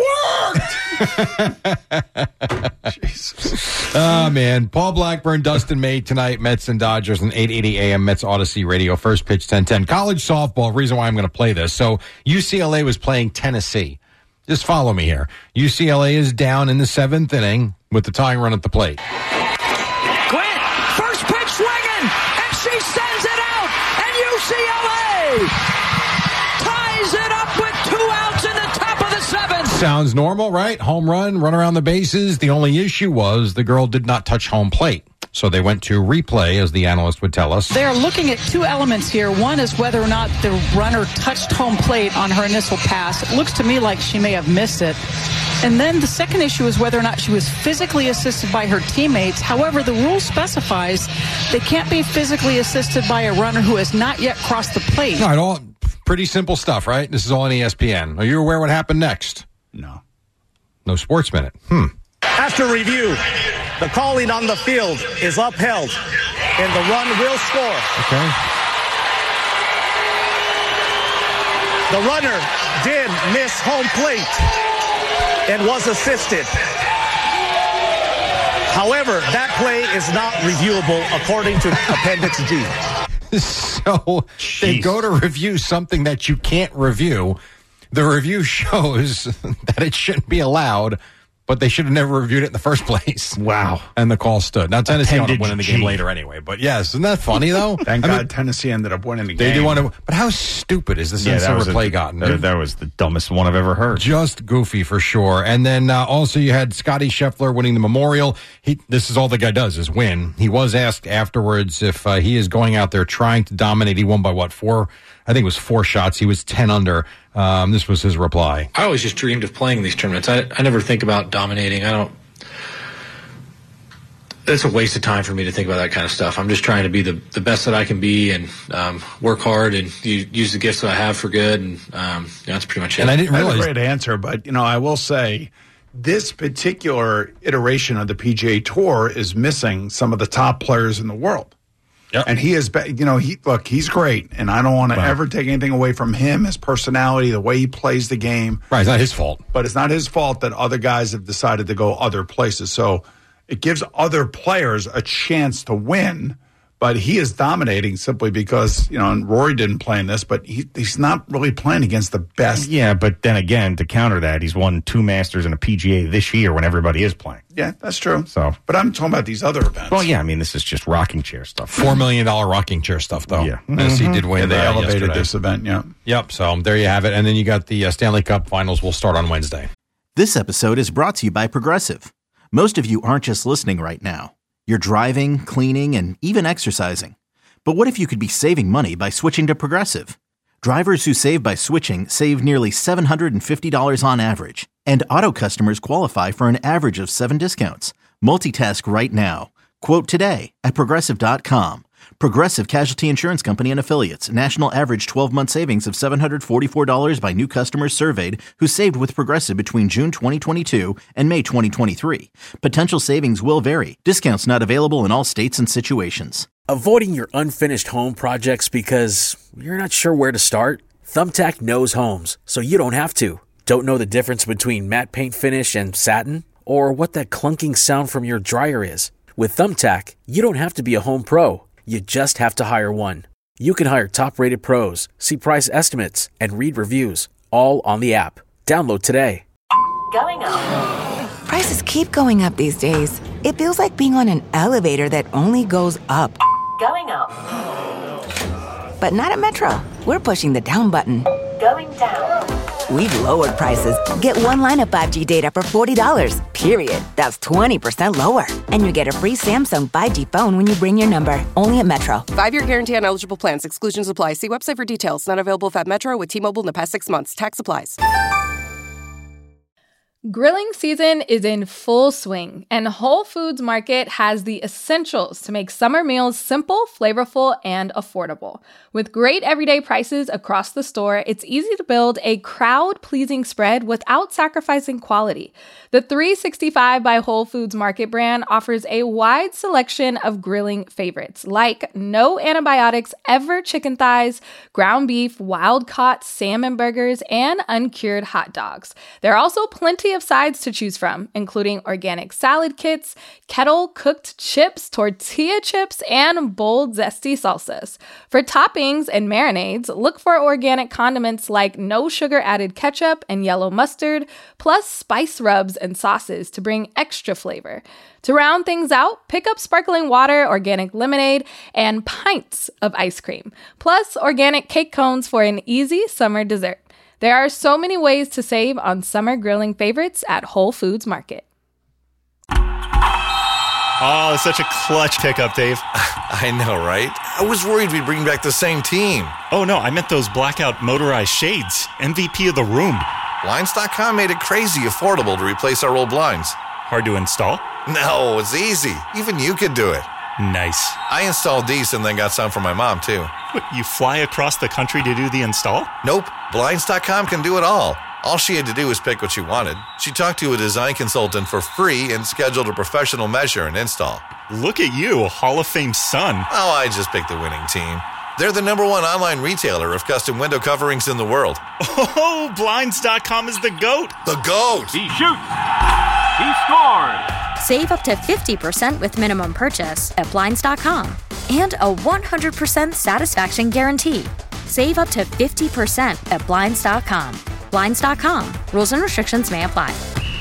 worked! Jesus. Oh, man. Paul Blackburn, Dustin May tonight, Mets and Dodgers on eight eighty A M Mets Odyssey Radio. First pitch, ten ten. College softball, reason why I'm going to play this. So U C L A was playing Tennessee. Just follow me here. U C L A is down in the seventh inning with the tying run at the plate. Grant, first pitch swinging, and she sends it out, and U C L A ties it up with two outs in the top of the seventh. Sounds normal, right? Home run, run around the bases. The only issue was the girl did not touch home plate. So they went to replay, as the analyst would tell us. They are looking at two elements here. One is whether or not the runner touched home plate on her initial pass. It looks to me like she may have missed it. And then the second issue is whether or not she was physically assisted by her teammates. However, the rule specifies they can't be physically assisted by a runner who has not yet crossed the plate. All right, all pretty simple stuff, right? This is all on E S P N. Are you aware what happened next? No. No Sports Minute. Hmm. After review, the calling on the field is upheld, and the run will score. Okay. The runner did miss home plate and was assisted. However, that play is not reviewable according to Appendix G. So they go to review something that you can't review. The review shows that it shouldn't be allowed, but they should have never reviewed it in the first place. Wow. And the call stood. Now, Tennessee ended up winning the game G. later anyway. But yes, isn't that funny, though? Thank I God mean, Tennessee ended up winning the they game. do want to. But how stupid is this Yeah, instant that was replay a, gotten? That, that was the dumbest one I've ever heard. Just goofy for sure. And then uh, also you had Scotty Scheffler winning the Memorial. He, this is all the guy does is win. He was asked afterwards if uh, he is going out there trying to dominate. He won by what, four? I think it was four shots. He was ten under. Um, this was his reply. I always just dreamed of playing these tournaments. I, I never think about dominating. I don't. It's a waste of time for me to think about that kind of stuff. I'm just trying to be the, the best that I can be and um, work hard and use the gifts that I have for good. And um, yeah, that's pretty much it. And I didn't realize that's a great answer, but you know, I will say this particular iteration of the P G A Tour is missing some of the top players in the world. Yep. And he is, you know, he look, he's great, and I don't want to Wow. ever take anything away from him, his personality, the way he plays the game. Right, it's not his fault. But it's not his fault that other guys have decided to go other places. So it gives other players a chance to win, but he is dominating simply because, you know, and Rory didn't play in this, but he, he's not really playing against the best. Yeah, but then again, to counter that, he's won two Masters and a P G A this year when everybody is playing. Yeah, that's true. So, but I'm talking about these other events. Well, yeah, I mean, this is just rocking chair stuff. Four million dollar rocking chair stuff, though. Yeah, as he did win. Yeah, they uh, elevated yesterday. this event. Yeah. Yep. So there you have it. And then you got the uh, Stanley Cup Finals. Will start on Wednesday. This episode is brought to you by Progressive. Most of you aren't just listening right now. You're driving, cleaning, and even exercising. But what if you could be saving money by switching to Progressive? Drivers who save by switching save nearly seven hundred fifty dollars on average. And auto customers qualify for an average of seven discounts. Multitask right now. Quote today at Progressive dot com. Progressive Casualty Insurance Company and Affiliates. National average twelve-month savings of seven hundred forty-four dollars by new customers surveyed who saved with Progressive between June twenty twenty-two and May twenty twenty-three. Potential savings will vary. Discounts not available in all states and situations. Avoiding your unfinished home projects because you're not sure where to start? Thumbtack knows homes, so you don't have to. Don't know the difference between matte paint finish and satin? Or what that clunking sound from your dryer is? With Thumbtack, you don't have to be a home pro. You just have to hire one. You can hire top-rated pros, see price estimates, and read reviews, all on the app. Download today. Going up. Prices keep going up these days. It feels like being on an elevator that only goes up. Going up. But not at Metro. We're pushing the down button. Going down. We've lowered prices. Get one line of five G data for forty dollars, period. That's twenty percent lower. And you get a free Samsung five G phone when you bring your number. Only at Metro. Five-year guarantee on eligible plans. Exclusions apply. See website for details. Not available at Metro with T-Mobile in the past six months. Tax applies. Grilling season is in full swing, and Whole Foods Market has the essentials to make summer meals simple, flavorful, and affordable. With great everyday prices across the store, it's easy to build a crowd-pleasing spread without sacrificing quality. The three sixty-five by Whole Foods Market brand offers a wide selection of grilling favorites, like no antibiotics ever chicken thighs, ground beef, wild-caught salmon burgers, and uncured hot dogs. There are also plenty of sides to choose from, including organic salad kits, kettle-cooked chips, tortilla chips, and bold, zesty salsas. For toppings and marinades, look for organic condiments like no sugar-added ketchup and yellow mustard, plus spice rubs and sauces to bring extra flavor. To round things out, pick up sparkling water, organic lemonade, and pints of ice cream, plus organic cake cones for an easy summer dessert. There are so many ways to save on summer grilling favorites at Whole Foods Market. Oh, it's such a clutch pickup, Dave. I know, right? I was worried we'd bring back the same team. Oh, no, I meant those blackout motorized shades. M V P of the room. Blinds dot com made it crazy affordable to replace our old blinds. Hard to install? No, it's easy. Even you could do it. Nice. I installed these and then got some for my mom, too. What, you fly across the country to do the install? Nope. Blinds dot com can do it all. All she had to do was pick what she wanted. She talked to a design consultant for free and scheduled a professional measure and install. Look at you, a Hall of Fame son. Oh, I just picked the winning team. They're the number one online retailer of custom window coverings in the world. Oh, Blinds dot com is the GOAT. The GOAT. He shoots. He scored. Save up to fifty percent with minimum purchase at Blinds dot com. And a one hundred percent satisfaction guarantee. Save up to fifty percent at Blinds dot com. Blinds dot com. Rules and restrictions may apply.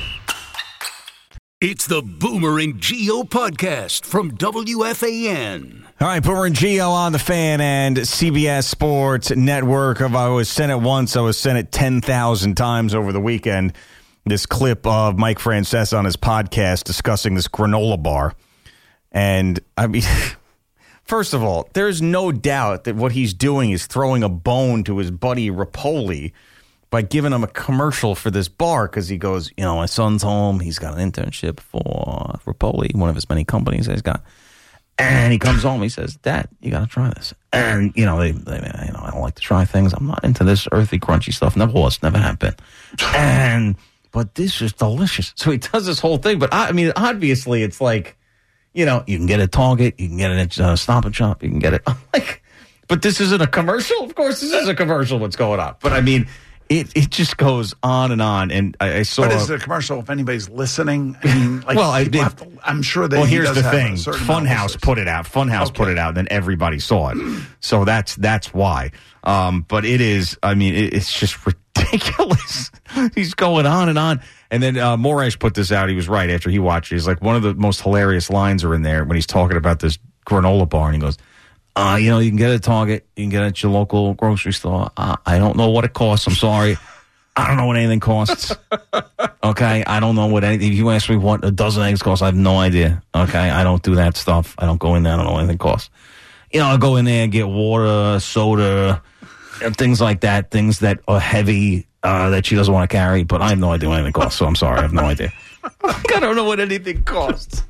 It's the Boomer and Geo podcast from W F A N. All right, Boomer and Geo on the Fan and C B S Sports Network. If I was sent it once, I was sent it ten thousand times over the weekend. This clip of Mike Francesa on his podcast discussing this granola bar. And, I mean, first of all, there's no doubt that what he's doing is throwing a bone to his buddy Rapoli by giving him a commercial for this bar, because he goes, you know, my son's home. He's got an internship for Rapoli, one of his many companies that he's got. And he comes home. He says, Dad, you got to try this. And, you know, they, they, you know, I don't like to try things. I'm not into this earthy, crunchy stuff. Never was, never have been. And, but this is delicious. So he does this whole thing. But, I, I mean, obviously, it's like, you know, you can get it at Target. You can get it at uh, Stop and Shop. You can get it. I'm like, but this isn't a commercial? Of course, this is a commercial. What's going on? But, I mean, It it just goes on and on, and I, I saw. But is it a commercial? If anybody's listening, I mean, like, well, I did. To, I'm sure that. Well, he here's does the have thing: a certain Funhouse put it out. Funhouse Okay. put it out, and then everybody saw it. So that's that's why. Um, but it is. I mean, it, it's just ridiculous. He's going on and on, and then uh, Morash put this out. He was right after he watched it. He's like, one of the most hilarious lines are in there when he's talking about this granola bar, and he goes, Uh, you know, you can get it at Target. You can get it at your local grocery store. Uh, I don't know what it costs. I'm sorry. I don't know what anything costs. Okay? I don't know what anything. If you ask me what a dozen eggs costs, I have no idea. Okay? I don't do that stuff. I don't go in there. I don't know what anything costs. You know, I go in there and get water, soda, and things like that. Things that are heavy uh, that she doesn't want to carry. But I have no idea what anything costs. So I'm sorry. I have no idea. I don't know what anything costs.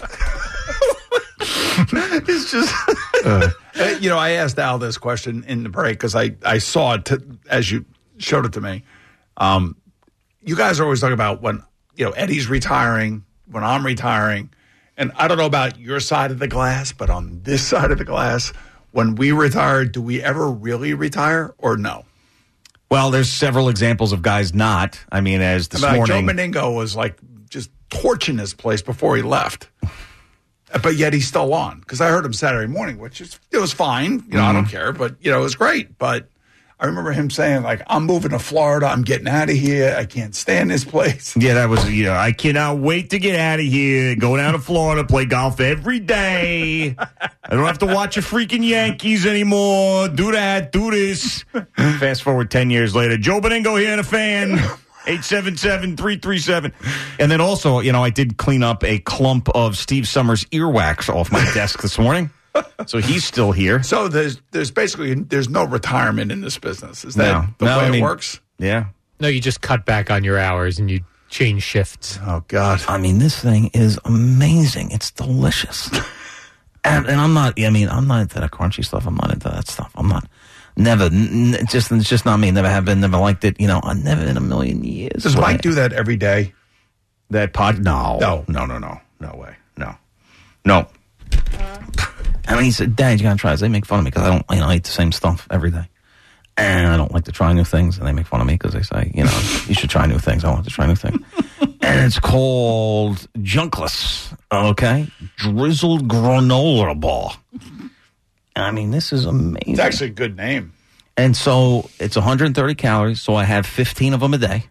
It's just, uh, you know, I asked Al this question in the break because I, I saw it to, as you showed it to me. Um, you guys are always talking about when, you know, Eddie's retiring, when I'm retiring. And I don't know about your side of the glass, but on this side of the glass, when we retire, do we ever really retire or no? Well, there's several examples of guys not. I mean, as this I mean, like morning. Joe Meningo was like just torching his place before he left. but yet he's still on. Because I heard him Saturday morning, which is it was fine. You know, Mm-hmm. I don't care, but you know, it was great. But I remember him saying, like, I'm moving to Florida. I'm getting out of here. I can't stand this place. Yeah, that was, you know, I cannot wait to get out of here, go down to Florida, play golf every day. I don't have to watch the freaking Yankees anymore. Do that, do this. Fast forward ten years later. Joe Beningo here in a fan. eight seven seven, three three seven. And then also, you know, I did clean up a clump of Steve Summers earwax off my desk this morning. So he's still here. So there's there's basically there's no retirement in this business. Is that No. the No, way I mean- it works? Yeah. No, you just cut back on your hours and you change shifts. Oh, God. I mean, this thing is amazing. It's delicious. and, and I'm not, I mean, I'm not into that crunchy stuff. I'm not into that stuff. I'm not, never, n- n- just, it's just not me. Never have been, never liked it. You know, I never in a million years. Does would Mike I- do that every day? That pod? No. No. No, no, no. No way. No. No. I mean, he said, Dad, you gotta try this. They make fun of me because I don't, you know, I eat the same stuff every day. And I don't like to try new things. And they make fun of me because they say, you know, you should try new things. I want to try new things. And it's called Junkless, okay? Drizzled granola bar. I mean, this is amazing. It's actually a good name. And so it's one hundred thirty calories, so I have fifteen of them a day.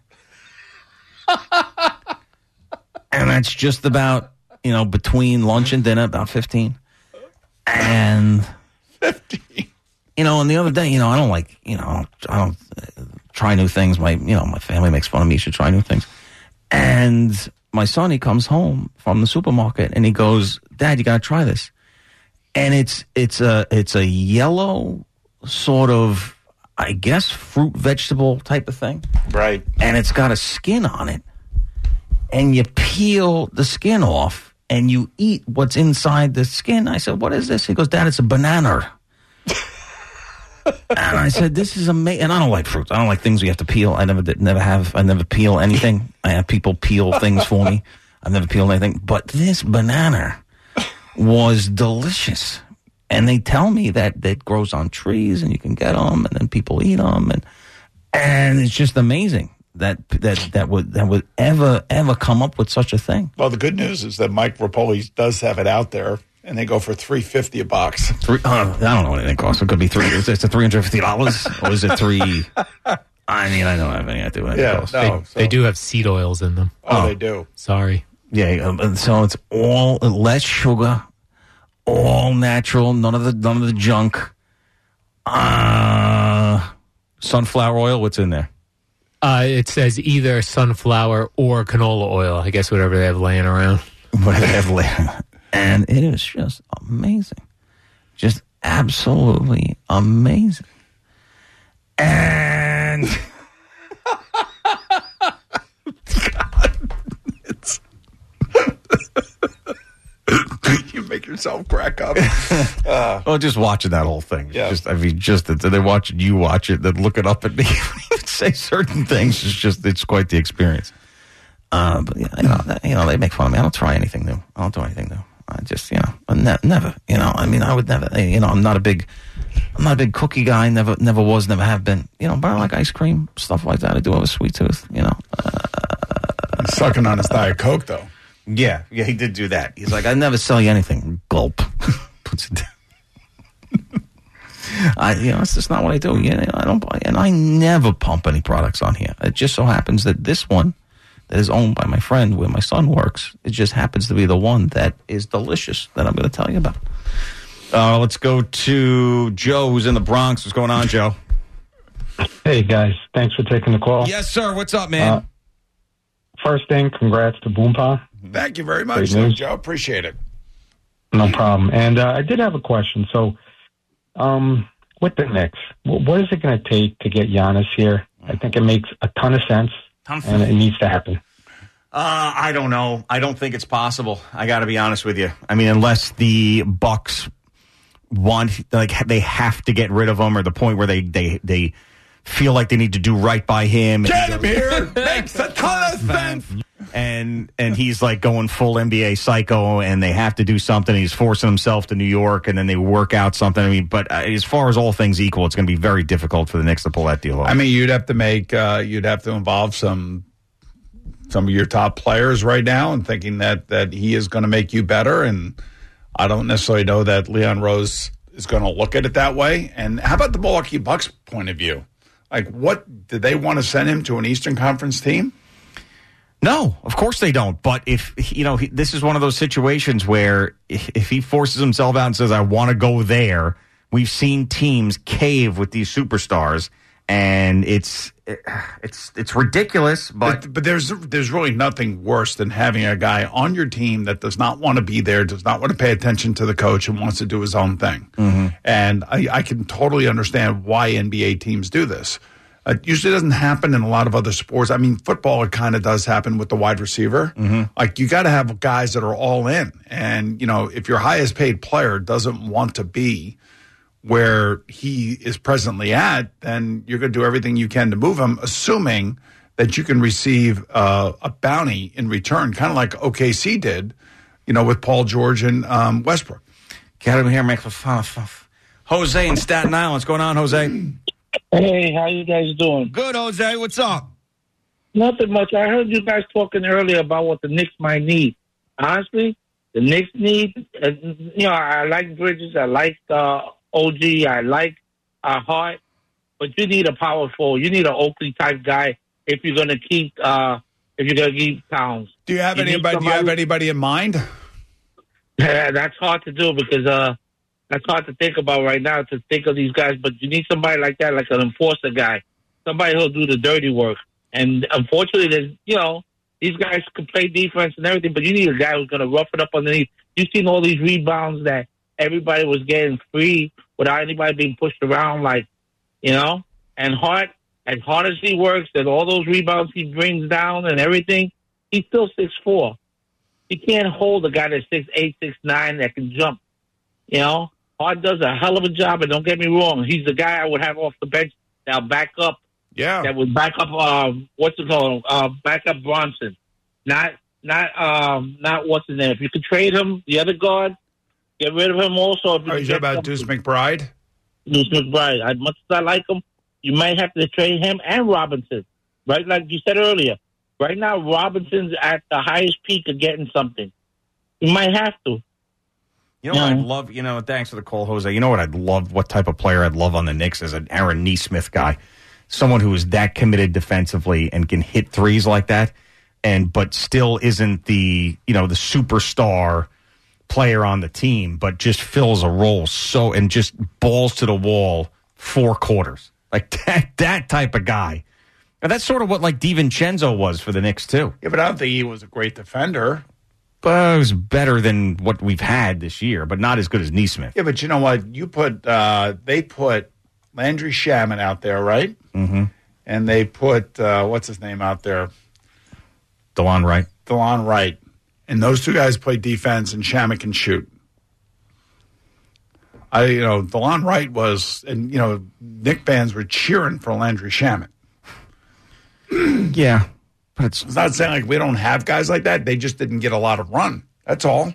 And that's just about, you know, between lunch and dinner, about fifteen. And, fifteen. You know, and the other day, you know, I don't like, you know, I don't, I don't uh, try new things. My, you know, my family makes fun of me. You should try new things. And my son, he comes home from the supermarket and he goes, Dad, you got to try this. And it's, it's a, it's a yellow sort of, I guess, fruit vegetable type of thing. Right. And it's got a skin on it. And you peel the skin off and you eat what's inside the skin. I said, what is this? He goes, Dad, it's a banana. And I said, this is amazing. And I don't like fruits. I don't like things we have to peel. I never did, never have. I never peel anything. I have people peel things for me. I've never peeled anything. But this banana was delicious. And they tell me that that grows on trees and you can get them and then people eat them. And and it's just amazing that that that would that would ever, ever come up with such a thing. Well, the good news is that Mike Rapoli does have it out there, and they go for three fifty a box. Three, uh, I don't know what it costs. It could be three. Is it three hundred fifty dollars or is it three? I mean, I don't have any idea what it Yeah, costs. no. They, Oh, so- they do have seed oils in them. Oh, they do. Sorry. Yeah, um, and so it's all less sugar, all natural, none of the none of the junk. Uh sunflower oil. What's in there? Uh, it says either sunflower or canola oil. I guess whatever they have laying around. Whatever they have later. And it is just amazing. Just absolutely amazing. And God, it's you make yourself crack up. Uh, well, just watching that whole thing. Yeah. Just, I mean, just that they watch it, you watch it, then look it up at me, say certain things. It's just, it's quite the experience. Uh, but yeah, you know, that, you know, they make fun of me. I don't try anything new. I don't do anything new. I just, you know, I ne- never. You know, I mean, I would never. You know, I'm not a big, I'm not a big cookie guy. Never, never was, never have been. You know, but I like ice cream, stuff like that. I do have a sweet tooth. You know, uh, he's sucking on his Diet Coke though. Yeah, yeah, he did do that. He's like, I never sell you anything. Gulp. Puts it down. I, you know, it's just not what I do. You know, I don't buy, and I never pump any products on here. It just so happens that this one, that is owned by my friend where my son works, it just happens to be the one that is delicious that I'm going to tell you about. Uh, let's go to Joe, who's in the Bronx. What's going on, Joe? Hey, guys. Thanks for taking the call. Yes, sir. What's up, man? Uh, first thing, congrats to Boompa. Thank you very much, Great sir, news. Joe. Appreciate it. No problem. And uh, I did have a question. So, um, with the Knicks, wh- what is it going to take to get Giannis here? I think it makes a ton of sense, Ton of and sense. it needs to happen. Uh, I don't know. I don't think it's possible. I got to be honest with you. I mean, unless the Bucks want, like, they have to get rid of him, or the point where they they they feel like they need to do right by him. Get him here. Makes a ton of sense. And and he's like going full N B A psycho, and they have to do something. He's forcing himself to New York, and then they work out something. I mean, but uh, as far as all things equal, it's going to be very difficult for the Knicks to pull that deal off. I mean, you'd have to make, uh, you'd have to involve some, some of your top players right now, and thinking that that he is going to make you better. And I don't necessarily know that Leon Rose is going to look at it that way. And how about the Milwaukee Bucks point of view? Like, what, did they want to send him to an Eastern Conference team? No, of course they don't. But if, you know, he, this is one of those situations where if, if he forces himself out and says, I want to go there, we've seen teams cave with these superstars, and it's it's it's ridiculous. But but, but there's there's really nothing worse than having a guy on your team that does not want to be there, does not want to pay attention to the coach, and wants to do his own thing. Mm-hmm. And I, I can totally understand why N B A teams do this. It usually doesn't happen in a lot of other sports. I mean, football, it kind of does happen with the wide receiver. Mm-hmm. Like, you got to have guys that are all in. And, you know, if your highest paid player doesn't want to be where he is presently at, then you're going to do everything you can to move him, assuming that you can receive uh, a bounty in return, kind of like O K C did, you know, with Paul George and um, Westbrook. Get him here, make fun of Jose in Staten Island. What's going on, Jose? Hey, how you guys doing? Good, Jose. What's up? Nothing much. I heard you guys talking earlier about what the Knicks might need. Honestly, the Knicks need, uh, you know, I like Bridges. I like uh, O G. I like uh, Hart. But you need a power forward. You need an Oakley-type guy if you're going to keep uh, if you're going to keep Towns. Do you have you anybody? Do you have anybody in mind? Yeah, that's hard to do because uh, that's hard to think about right now, to think of these guys. But you need somebody like that, like an enforcer guy, somebody who'll do the dirty work. And unfortunately, there's, you know, these guys can play defense and everything, but you need a guy who's going to rough it up underneath. You've seen all these rebounds that everybody was getting free without anybody being pushed around, like, you know. And Hart, as hard as he works, and all those rebounds he brings down and everything, he's still six foot four. He can't hold a guy that's six eight, six nine that can jump, you know. Hart does a hell of a job, and don't get me wrong, he's the guy I would have off the bench that'll back up. Yeah, that would back up. Um, what's it called? Uh, back up Bronson, not not um, not what's his name. If you could trade him, the other guard, get rid of him. Also, if you are you talking about Deuce McBride? Deuce McBride. As much as I like him, you might have to trade him and Robinson, right? Like you said earlier. Right now, Robinson's at the highest peak of getting something. You might have to. You know what I'd love? You know, thanks for the call, Jose. You know what I'd love? What type of player I'd love on the Knicks is an Aaron Nesmith guy. Someone who is that committed defensively and can hit threes like that, and but still isn't the, you know, the superstar player on the team, but just fills a role so and just balls to the wall four quarters. Like that that type of guy. And that's sort of what like DiVincenzo was for the Knicks too. Yeah, but I don't think he was a great defender. But it was better than what we've had this year, but not as good as Nesmith. Yeah, but you know what? You put uh, they put Landry Shamet out there, right? Mm-hmm. And they put, uh, what's his name out there? DeLon Wright. DeLon Wright. And those two guys play defense, and Shamet can shoot. I, you know, DeLon Wright was, and, you know, Knick fans were cheering for Landry Shamet. Yeah. But it's, it's not saying like we don't have guys like that. They just didn't get a lot of run. That's all.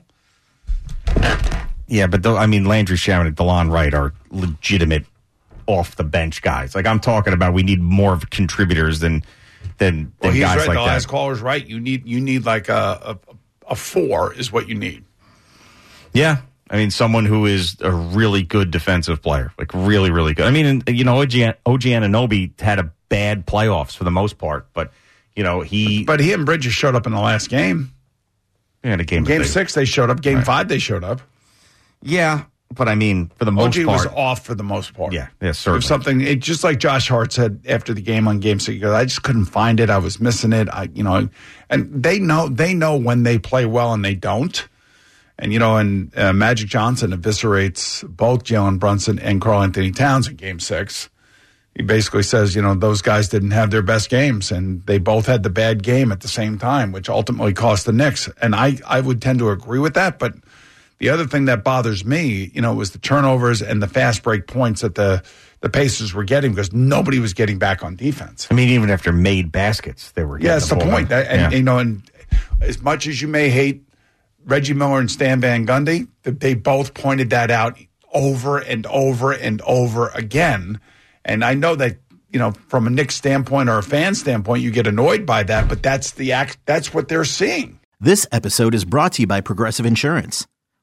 Yeah, but, the, I mean, Landry Shamet and DeLon Wright are legitimate off-the-bench guys. Like, I'm talking about we need more of contributors than than, well, than he's guys right. like the that. last caller's right. You need you need like a, a a four is what you need. Yeah. I mean, someone who is a really good defensive player. Like, really, really good. I mean, you know, O G, O G Anunoby had a bad playoffs for the most part, but, you know, he... But he and Bridges showed up in the last game. Yeah, in a game. Game they, six, they showed up. Game right. five, they showed up. Yeah, but I mean, for the most O G part... was off for the most part. Yeah, yeah, certainly. If something, it, just like Josh Hart said after the game on Game Six, he goes, I just couldn't find it. I was missing it. I, you know, and they know they know when they play well and they don't. And, you know, and uh, Magic Johnson eviscerates both Jalen Brunson and Karl Anthony Towns in Game Six. He basically says, you know, those guys didn't have their best games, and they both had the bad game at the same time, which ultimately cost the Knicks. And I, I would tend to agree with that, but the other thing that bothers me, you know, was the turnovers and the fast break points that the, the Pacers were getting because nobody was getting back on defense. I mean, even after made baskets, they were getting Yeah, that's the, the point. That, and, yeah. you know, and as much as you may hate Reggie Miller and Stan Van Gundy, they both pointed that out over and over and over again. And I know that, you know, from a Knicks standpoint or a fan standpoint, you get annoyed by that, but that's the act. That's what they're seeing. This episode is brought to you by Progressive Insurance.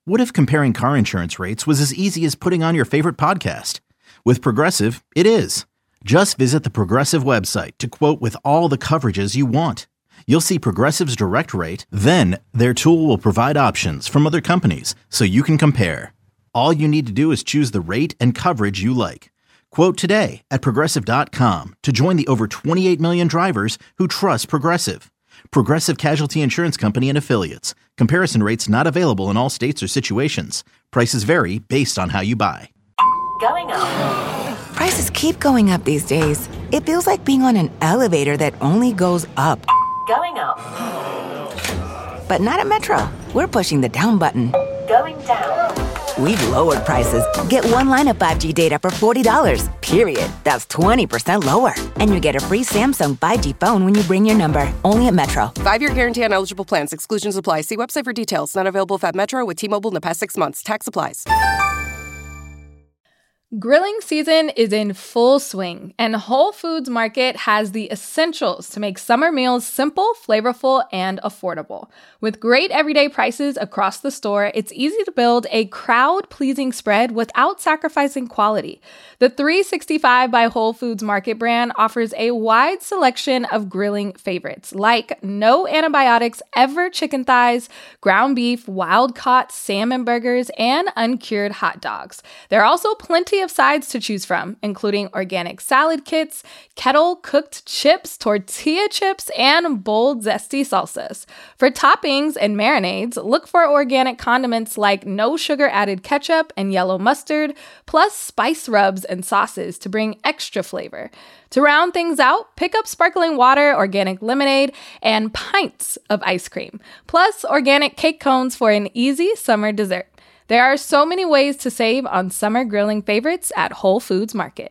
What if comparing car insurance rates was as easy as putting on your favorite podcast? With Progressive, it is. Just visit the Progressive website to quote with all the coverages you want. You'll see Progressive's direct rate, then their tool will provide options from other companies so you can compare. All you need to do is choose the rate and coverage you like. Quote today at Progressive dot com to join the over twenty-eight million drivers who trust Progressive. Progressive Casualty Insurance Company and Affiliates. Comparison rates not available in all states or situations. Prices vary based on how you buy. Going up. Prices keep going up these days. It feels like being on an elevator that only goes up. Going up. But not at Metro. We're pushing the down button. Going down. We've lowered prices. Get one line of five G data for forty dollars, period. That's twenty percent lower. And you get a free Samsung five G phone when you bring your number. Only at Metro. Five-year guarantee on eligible plans. Exclusions apply. See website for details. Not available at Metro with T-Mobile in the past six months. Tax applies. Grilling season is in full swing, and Whole Foods Market has the essentials to make summer meals simple, flavorful, and affordable. With great everyday prices across the store, it's easy to build a crowd-pleasing spread without sacrificing quality. The three sixty-five by Whole Foods Market brand offers a wide selection of grilling favorites, like no antibiotics ever chicken thighs, ground beef, wild-caught salmon burgers, and uncured hot dogs. There are also plenty of sides to choose from, including organic salad kits, kettle-cooked chips, tortilla chips, and bold, zesty salsas. For toppings and marinades, look for organic condiments like no-sugar-added ketchup and yellow mustard, plus spice rubs and sauces to bring extra flavor. To round things out, pick up sparkling water, organic lemonade, and pints of ice cream, plus organic cake cones for an easy summer dessert. There are so many ways to save on summer grilling favorites at Whole Foods Market.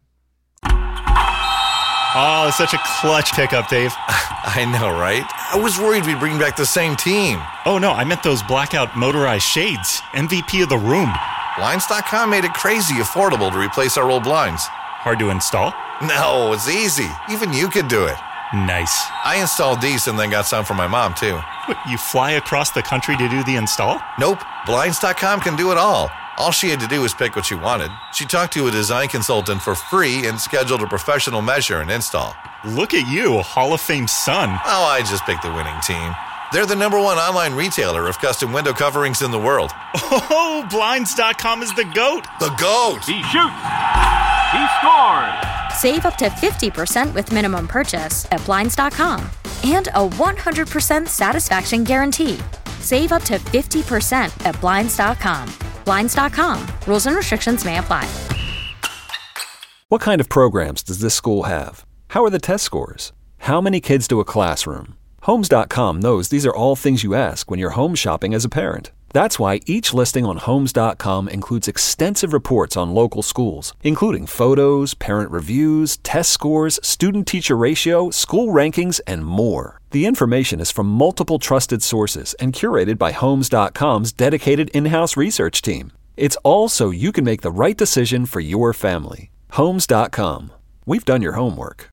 Oh, such a clutch pickup, Dave. I know, right? I was worried we'd bring back the same team. Oh, no, I meant those blackout motorized shades. M V P of the room. Blinds dot com made it crazy affordable to replace our old blinds. Hard to install? No, it's easy. Even you could do it. Nice. I installed these and then got some for my mom, too. What, you fly across the country to do the install? Nope. Blinds dot com can do it all. All she had to do was pick what she wanted. She talked to a design consultant for free and scheduled a professional measure and install. Look at you, Hall of Fame son. Oh, I just picked the winning team. They're the number one online retailer of custom window coverings in the world. Oh, Blinds dot com is the GOAT. The GOAT! He shoots! He scores! Save up to fifty percent with minimum purchase at Blinds dot com. And a one hundred percent satisfaction guarantee. Save up to fifty percent at Blinds dot com. Blinds dot com. Rules and restrictions may apply. What kind of programs does this school have? How are the test scores? How many kids to a classroom? Homes dot com knows these are all things you ask when you're home shopping as a parent. That's why each listing on Homes dot com includes extensive reports on local schools, including photos, parent reviews, test scores, student-teacher ratio, school rankings, and more. The information is from multiple trusted sources and curated by Homes dot com's dedicated in-house research team. It's all so you can make the right decision for your family. Homes dot com. We've done your homework.